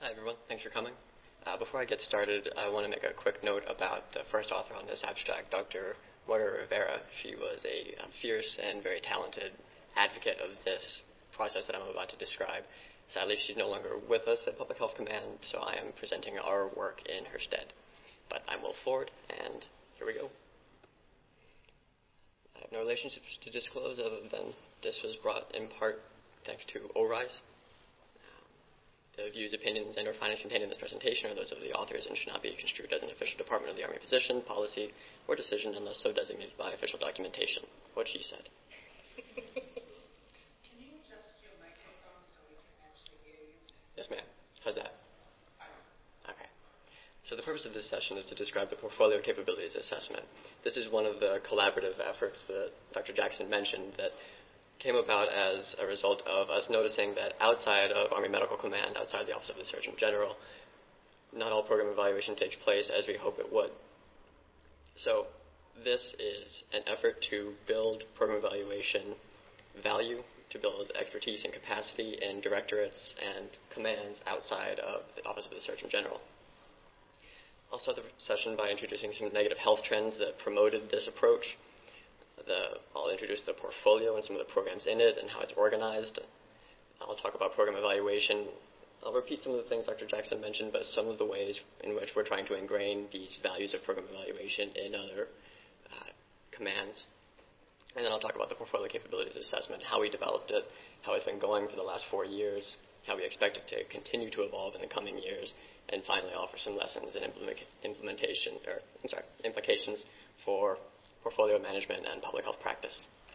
Hi, everyone. Thanks for coming. Before I get started, I want to make a quick note about the first author on this abstract, Dr. Moira Rivera. She was a fierce and very talented advocate of this process that I'm about to describe. Sadly, she's no longer with us at Public Health Command, so I am presenting our work in her stead. But I'm Will Ford, and here we go. I have no relationships to disclose other than this was brought in part thanks to ORISE. The views, opinions, and/or findings contained in this presentation are those of the authors and should not be construed as an official Department of the Army position, policy, or decision unless so designated by official documentation. What she said. Can you adjust your microphone so we can actually hear you? Yes, ma'am. How's that? Okay. So the purpose of this session is to describe the Portfolio Capabilities Assessment. This is one of the collaborative efforts that Dr. Jackson mentioned that came about as a result of us noticing that outside of Army Medical Command, outside the Office of the Surgeon General, not all program evaluation takes place as we hope it would. So this is an effort to build program evaluation value, to build expertise and capacity in directorates and commands outside of the Office of the Surgeon General. I'll start the session by introducing some negative health trends that promoted this approach. I'll introduce the portfolio and some of the programs in it and how it's organized. I'll talk about program evaluation. I'll repeat some of the things Dr. Jackson mentioned, but some of the ways in which we're trying to ingrain these values of program evaluation in other commands. And then I'll talk about the Portfolio Capabilities Assessment, how we developed it, how it's been going for the last 4 years, how we expect it to continue to evolve in the coming years, and finally offer some lessons and implications for portfolio management and public health practice.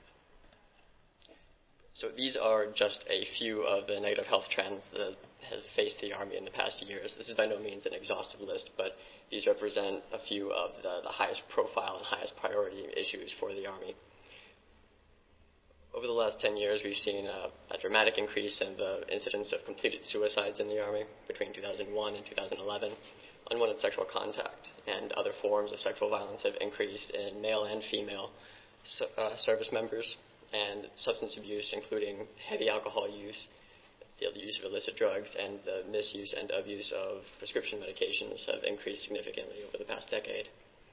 So these are just a few of the negative health trends that have faced the Army in the past years. This is by no means an exhaustive list, but these represent a few of the highest profile and highest priority issues for the Army. Over the last 10 years, we've seen a dramatic increase in the incidence of completed suicides in the Army between 2001 and 2011. Unwanted sexual contact and other forms of sexual violence have increased in male and female service members, and substance abuse, including heavy alcohol use, the use of illicit drugs, and the misuse and abuse of prescription medications have increased significantly over the past decade.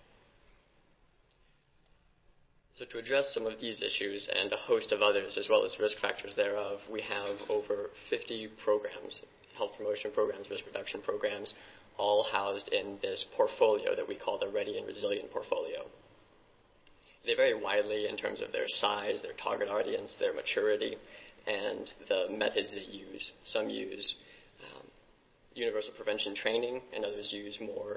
So to address some of these issues and a host of others, as well as risk factors thereof, we have over 50 programs, health promotion programs, risk reduction programs, all housed in this portfolio that we call the Ready and Resilient portfolio. They vary widely in terms of their size, their target audience, their maturity, and the methods they use. Some use universal prevention training, and others use more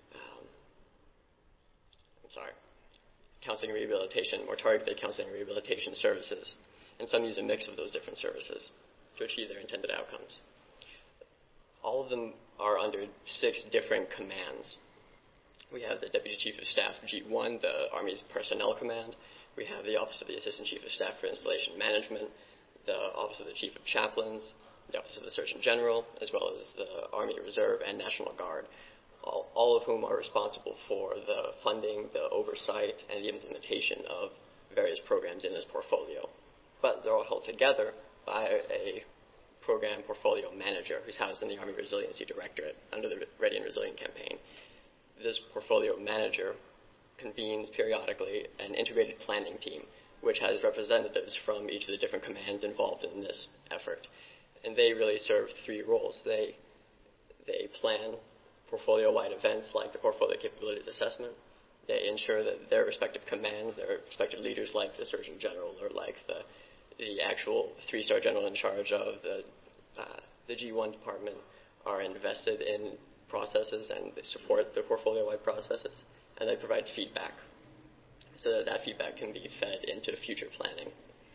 counseling and rehabilitation, more targeted counseling and rehabilitation services. And some use a mix of those different services to achieve their intended outcomes. All of them are under 6 different commands. We have the Deputy Chief of Staff, G1, the Army's Personnel Command. We have the Office of the Assistant Chief of Staff for Installation Management, the Office of the Chief of Chaplains, the Office of the Surgeon General, as well as the Army Reserve and National Guard, all of whom are responsible for the funding, the oversight, and the implementation of various programs in this portfolio. But they're all held together by a program portfolio manager who's housed in the Army Resiliency Directorate under the Ready and Resilient campaign. This portfolio manager convenes periodically an integrated planning team, which has representatives from each of the different commands involved in this effort. And they really serve 3 roles. They plan portfolio-wide events like the Portfolio Capabilities Assessment. They ensure that their respective commands, their respective leaders like the Surgeon General or like the actual 3-star general in charge of the G1 department are invested in processes and they support the portfolio-wide processes, and they provide feedback so that that feedback can be fed into future planning.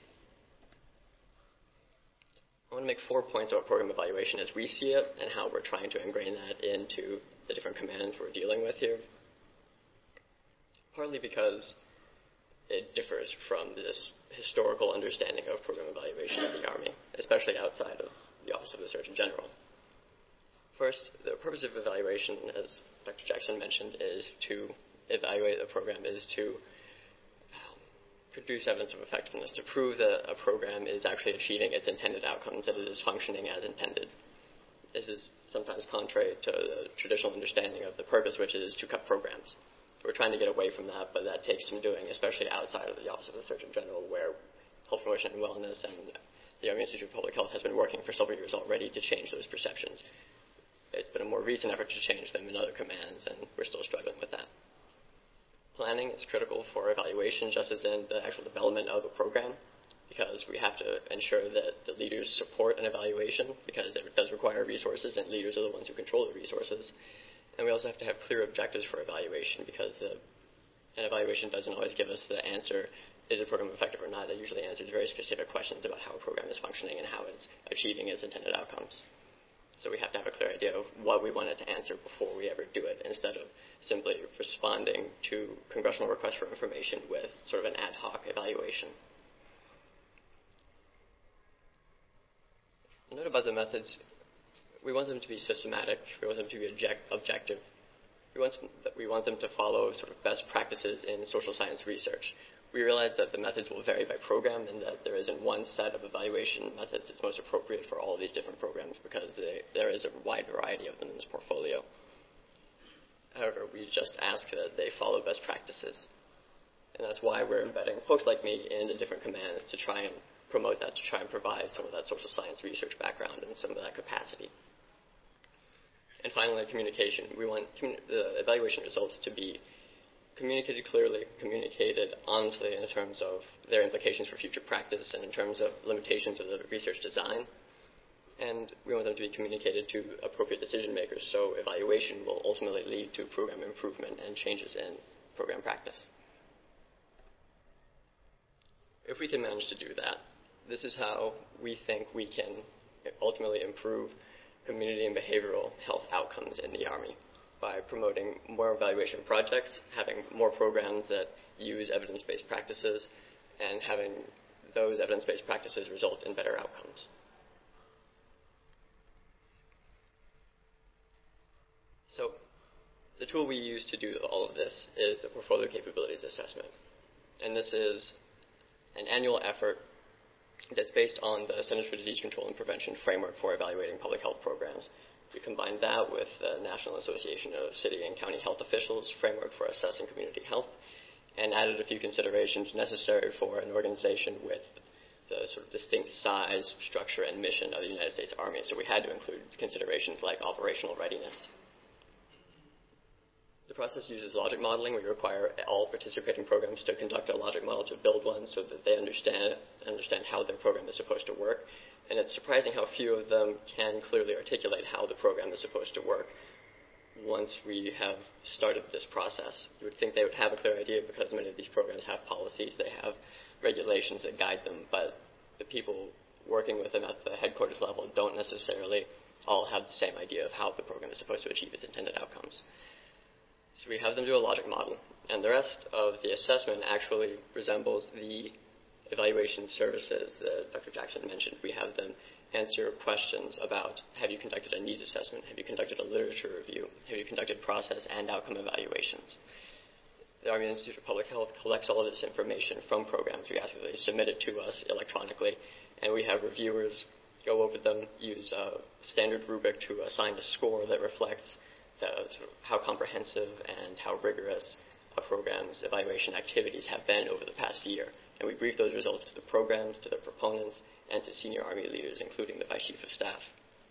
I want to make 4 points about program evaluation as we see it and how we're trying to ingrain that into the different commands we're dealing with here. Partly because it differs from this historical understanding of program evaluation in the Army, especially outside of the Office of the Surgeon General. First, the purpose of evaluation, as Dr. Jackson mentioned, is to evaluate the program, is to produce evidence of effectiveness, to prove that a program is actually achieving its intended outcomes, that it is functioning as intended. This is sometimes contrary to the traditional understanding of the purpose, which is to cut programs. We're trying to get away from that, but that takes some doing, especially outside of the Office of the Surgeon General, where Health Promotion and Wellness and the Army Institute of Public Health has been working for several years already to change those perceptions. It's been a more recent effort to change them in other commands, and we're still struggling with that. Planning is critical for evaluation, just as in the actual development of a program, because we have to ensure that the leaders support an evaluation, because it does require resources, and leaders are the ones who control the resources. And we also have to have clear objectives for evaluation, because an evaluation doesn't always give us the answer, is a program effective or not? It usually answers very specific questions about how a program is functioning and how it's achieving its intended outcomes. So we have to have a clear idea of what we want it to answer before we ever do it, instead of simply responding to congressional requests for information with sort of an ad hoc evaluation. A note about the methods: we want them to be systematic, we want them to be objective, we want them to follow sort of best practices in social science research. We realize that the methods will vary by program and that there isn't one set of evaluation methods that's most appropriate for all of these different programs, because there is a wide variety of them in this portfolio. However, we just ask that they follow best practices. And that's why we're embedding folks like me in the different commands to try and promote that, to try and provide some of that social science research background and some of that capacity. And finally, communication. We want the evaluation results to be communicated clearly, communicated honestly in terms of their implications for future practice and in terms of limitations of the research design. And we want them to be communicated to appropriate decision makers, so evaluation will ultimately lead to program improvement and changes in program practice. If we can manage to do that, this is how we think we can ultimately improve community and behavioral health outcomes in the Army, by promoting more evaluation projects, having more programs that use evidence-based practices, and having those evidence-based practices result in better outcomes. So the tool we use to do all of this is the Portfolio Capabilities Assessment. And this is an annual effort that's based on the Centers for Disease Control and Prevention framework for evaluating public health programs. We combined that with the National Association of City and County Health Officials framework for assessing community health, and added a few considerations necessary for an organization with the sort of distinct size, structure, and mission of the United States Army. So we had to include considerations like operational readiness. The process uses logic modeling. We require all participating programs to conduct a logic model, to build one so that they understand how their program is supposed to work. And it's surprising how few of them can clearly articulate how the program is supposed to work once we have started this process. You would think they would have a clear idea, because many of these programs have policies, they have regulations that guide them, but the people working with them at the headquarters level don't necessarily all have the same idea of how the program is supposed to achieve its intended outcomes. So we have them do a logic model, and the rest of the assessment actually resembles the evaluation services that Dr. Jackson mentioned. We have them answer questions about: have you conducted a needs assessment? Have you conducted a literature review? Have you conducted process and outcome evaluations? The Army Institute of Public Health collects all of this information from programs. We ask that they submit it to us electronically, and we have reviewers go over them, use a standard rubric to assign a score that reflects how comprehensive and how rigorous a program's evaluation activities have been over the past year. And we brief those results to the programs, to their proponents, and to senior Army leaders, including the Vice Chief of Staff.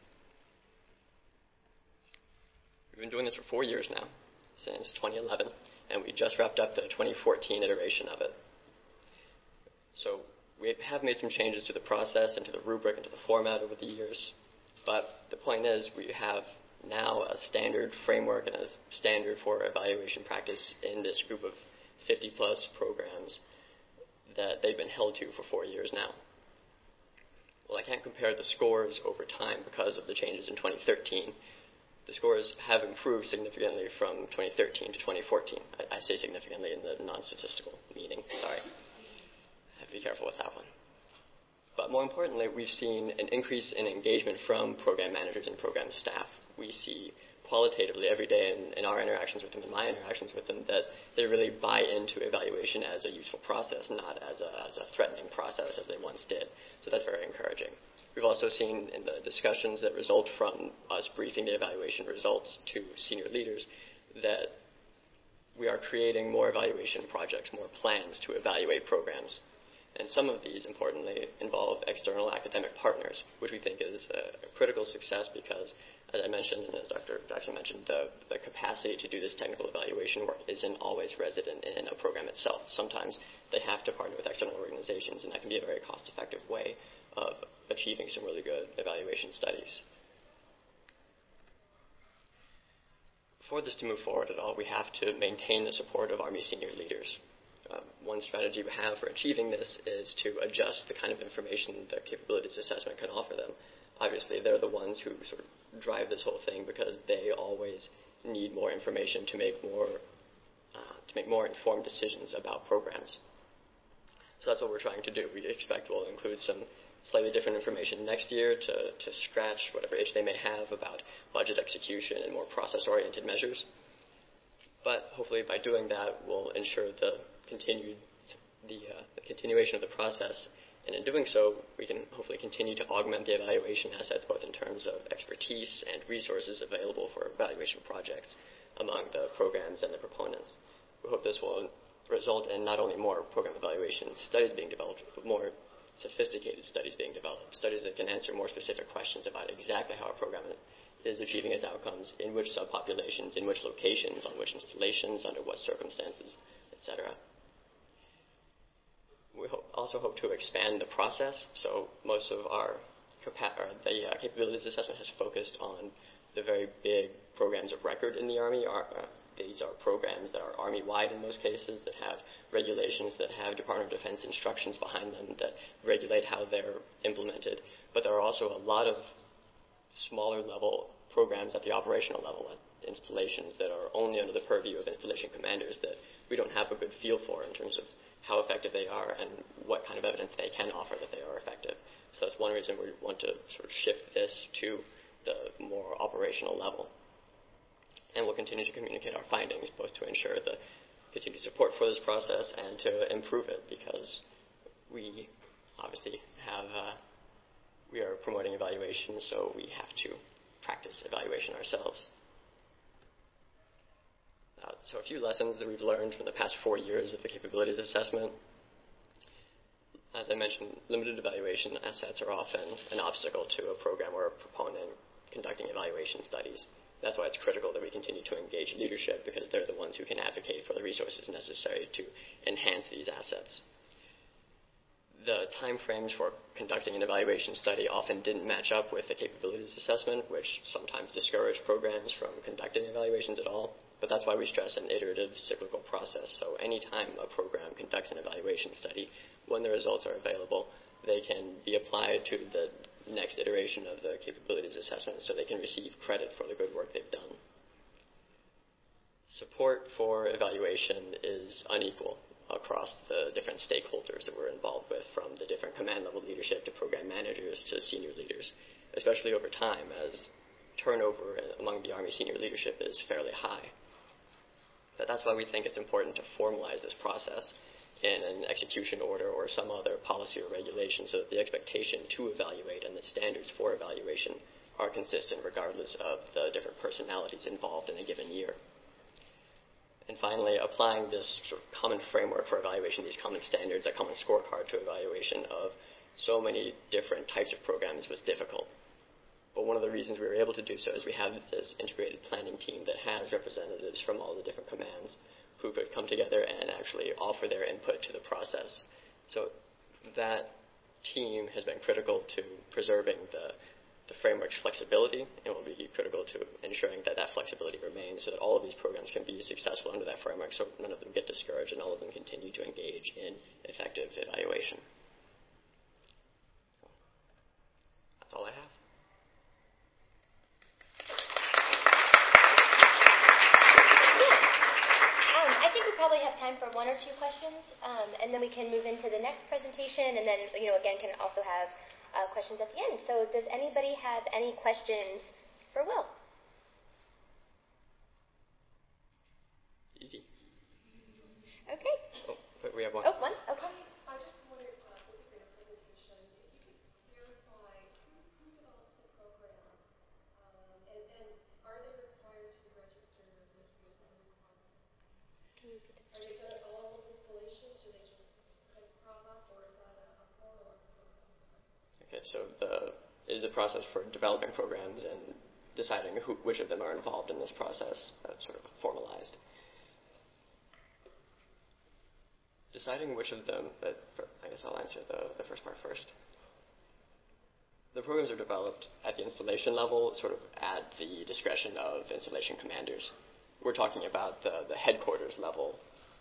We've been doing this for 4 years now, since 2011, and we just wrapped up the 2014 iteration of it. So we have made some changes to the process and to the rubric and to the format over the years, but the point is we have now a standard framework and a standard for evaluation practice in this group of 50-plus programs that they've been held to for 4 years now. Well, I can't compare the scores over time because of the changes in 2013. The scores have improved significantly from 2013 to 2014. I say significantly in the non-statistical meaning, sorry. I have to be careful with that one. But more importantly, we've seen an increase in engagement from program managers and program staff. We see qualitatively every day in our interactions with them, in my interactions with them, that they really buy into evaluation as a useful process, not as a threatening process as they once did. So that's very encouraging. We've also seen in the discussions that result from us briefing the evaluation results to senior leaders that we are creating more evaluation projects, more plans to evaluate programs. And some of these, importantly, involve external academic partners, which we think is a critical success because, as I mentioned, and as Dr. Jackson mentioned, the capacity to do this technical evaluation work isn't always resident in a program itself. Sometimes they have to partner with external organizations, and that can be a very cost-effective way of achieving some really good evaluation studies. For this to move forward at all, we have to maintain the support of Army senior leaders. One strategy we have for achieving this is to adjust the kind of information that capabilities assessment can offer them. Obviously, they're the ones who sort of drive this whole thing because they always need more information to make more informed decisions about programs. So that's what we're trying to do. We expect we'll include some slightly different information next year to scratch whatever itch they may have about budget execution and more process-oriented measures. But hopefully by doing that, we'll ensure the continuation of the process. And in doing so, we can hopefully continue to augment the evaluation assets, both in terms of expertise and resources available for evaluation projects among the programs and the proponents. We hope this will result in not only more program evaluation studies being developed, but more sophisticated studies being developed, studies that can answer more specific questions about exactly how a program is achieving its outcomes, in which subpopulations, in which locations, on which installations, under what circumstances, etc. We also hope to expand the process, so most of the capabilities assessment has focused on the very big programs of record in the Army. These are programs that are Army-wide in most cases, that have regulations, that have Department of Defense instructions behind them that regulate how they're implemented. But there are also a lot of smaller level programs at the operational level, at installations that are only under the purview of installation commanders that we don't have a good feel for in terms of how effective they are and what kind of evidence they can offer that they are effective. So that's one reason we want to sort of shift this to the more operational level. And we'll continue to communicate our findings, both to ensure the continued support for this process and to improve it, because we obviously we are promoting evaluation, so we have to practice evaluation ourselves. So a few lessons that we've learned from the past 4 years of the capabilities assessment. As I mentioned, limited evaluation assets are often an obstacle to a program or a proponent conducting evaluation studies. That's why it's critical that we continue to engage leadership, because they're the ones who can advocate for the resources necessary to enhance these assets. The timeframes for conducting an evaluation study often didn't match up with the capabilities assessment, which sometimes discouraged programs from conducting evaluations at all. But that's why we stress an iterative, cyclical process. So anytime a program conducts an evaluation study, when the results are available, they can be applied to the next iteration of the capabilities assessment, so they can receive credit for the good work they've done. Support for evaluation is unequal across the different stakeholders that we're involved with, from the different command level leadership to program managers to senior leaders, especially over time, as turnover among the Army senior leadership is fairly high. But that's why we think it's important to formalize this process in an execution order or some other policy or regulation, so that the expectation to evaluate and the standards for evaluation are consistent regardless of the different personalities involved in a given year. And finally, applying this sort of common framework for evaluation, these common standards, a common scorecard to evaluation of so many different types of programs was difficult. But one of the reasons we were able to do so is we have this integrated planning team that has representatives from all the different commands who could come together and actually offer their input to the process. So that team has been critical to preserving the framework's flexibility, and will be critical to ensuring that that flexibility remains, so that all of these programs can be successful under that framework, so none of them get discouraged and all of them continue to engage in effective evaluation. So that's all I have. Probably have time for 1 or 2 questions, and then we can move into the next presentation, and then, again, can also have questions at the end. So does anybody have any questions for Will? Easy. Okay. Oh, but we have one. Oh, one? Okay. I just wanted, looking at your presentation, if you could clarify who Can you repeat the Are they done at all installations? Do they just kind of crop up, or is that a formalized process? Okay, so is the process for developing programs and deciding which of them are involved in this process sort of formalized. Deciding which of them, I guess I'll answer the first part first. The programs are developed at the installation level, sort of at the discretion of installation commanders. We're talking about the headquarters level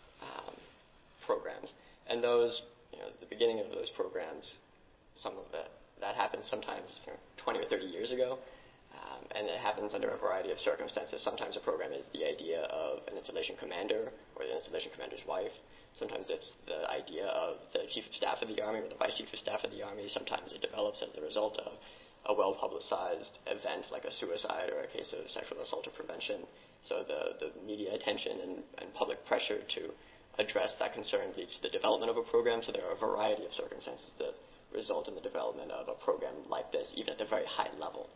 programs. And those, the beginning of those programs, some of that happens sometimes 20 or 30 years ago. And it happens under a variety of circumstances. Sometimes a program is the idea of an installation commander or the installation commander's wife. Sometimes it's the idea of the chief of staff of the Army or the vice chief of staff of the Army. Sometimes it develops as a result of a well-publicized event like a suicide or a case of sexual assault or prevention. So the media attention and public pressure to address that concern leads to the development of a program. So there are a variety of circumstances that result in the development of a program like this, even at the very high level.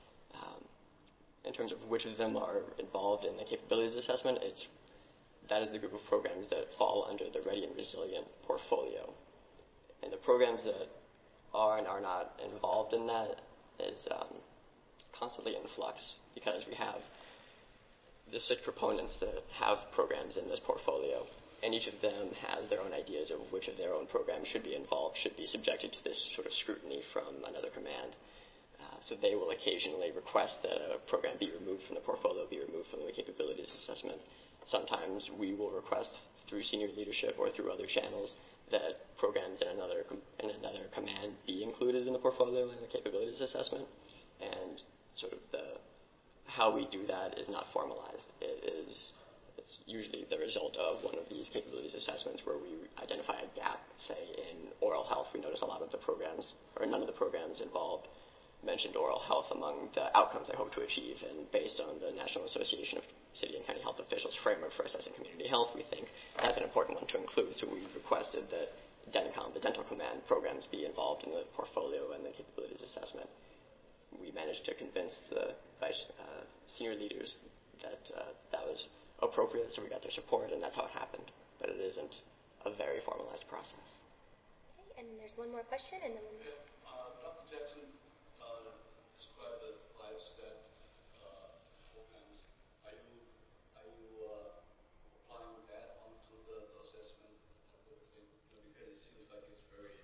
In terms of which of them are involved in the capabilities assessment, that is the group of programs that fall under the Ready and Resilient portfolio. And the programs that are and are not involved in that is constantly in flux, because we have the 6 proponents that have programs in this portfolio, and each of them has their own ideas of which of their own programs should be involved, should be subjected to this sort of scrutiny from another command. So they will occasionally request that a program be removed from the portfolio, be removed from the capabilities assessment. Sometimes we will request through senior leadership or through other channels that programs in another command be included in the portfolio and the capabilities assessment. And sort of how we do that is not formalized. It's usually the result of one of these capabilities assessments where we identify a gap, say in oral health. We notice a lot of the programs, or none of the programs involved, mentioned oral health among the outcomes they hope to achieve, and based on the National Association of City and County Health Officials framework for assessing community health, we think that's an important one to include. So we requested that DENCOM, the Dental Command programs, be involved in the portfolio and the capabilities assessment. We managed to convince the senior leaders that that was appropriate, so we got their support, and that's how it happened. But it isn't a very formalized process. Okay, and there's one more question, and then we'll... Dr. Jackson described the 5-step programs. Are you applying that onto the assessment type of thing? Because it seems like it's very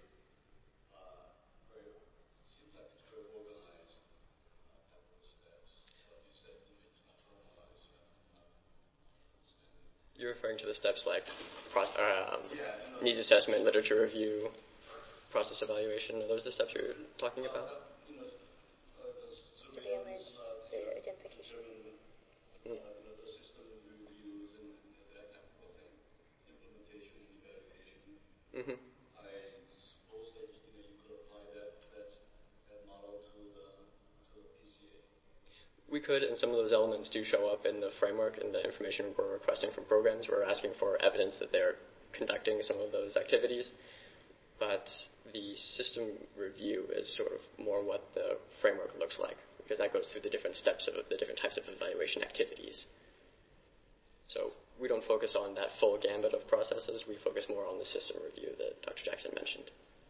organized type of steps. But you said it's not formalized, so I'm not understanding. You're referring to the steps like needs assessment, literature review, process evaluation. Are those the steps you're talking about? Surveillance, the identification. The system reviews and that type of thing, implementation and evaluation. Mm-hmm. I suppose that you could apply that model to the PCA. We could, and some of those elements do show up in the framework and the information we're requesting from programs. We're asking for evidence that they're conducting some of those activities. But the system review is sort of more what the framework looks like, because that goes through the different steps of the different types of evaluation activities. So we don't focus on that full gambit of processes. We focus more on the system review that Dr. Jackson mentioned.